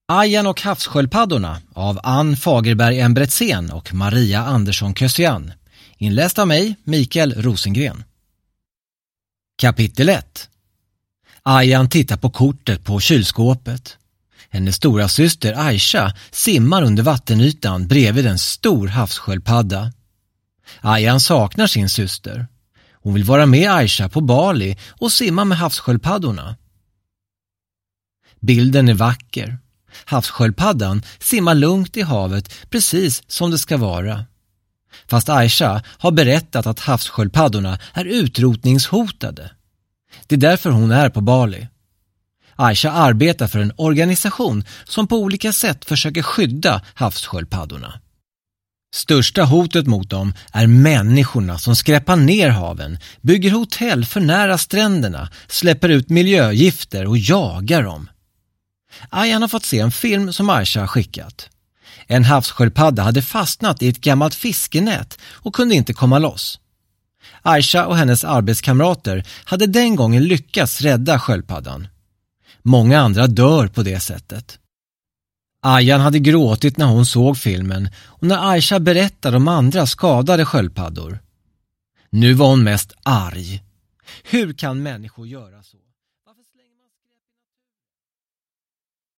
Ayan och havssköldpaddorna av Ann Fagerberg Embretsen och Maria Andersson Kösian. Inläst av mig, Mikael Rosengren. Kapitel 1. Ayan tittar på kortet på kylskåpet. Hennes stora syster Aisha simmar under vattenytan bredvid en stor havssköldpadda. Ayan saknar sin syster. Hon vill vara med Aisha på Bali och simma med havssköldpaddorna. Bilden är vacker. Havssköldpaddan simmar lugnt i havet precis som det ska vara. Fast Aisha har berättat att havssköldpaddorna är utrotningshotade. Det är därför hon är på Bali. Aisha arbetar för en organisation som på olika sätt försöker skydda havssköldpaddorna. Största hotet mot dem är människorna som skräpar ner haven, bygger hotell för nära stränderna, släpper ut miljögifter och jagar dem. Ayan har fått se en film som Aisha har skickat. En havssköldpadda hade fastnat i ett gammalt fiskenät och kunde inte komma loss. Aisha och hennes arbetskamrater hade den gången lyckats rädda sköldpaddan. Många andra dör på det sättet. Ayan hade gråtit när hon såg filmen och när Aisha berättade om andra skadade sköldpaddor. Nu var hon mest arg. Hur kan människor göra så?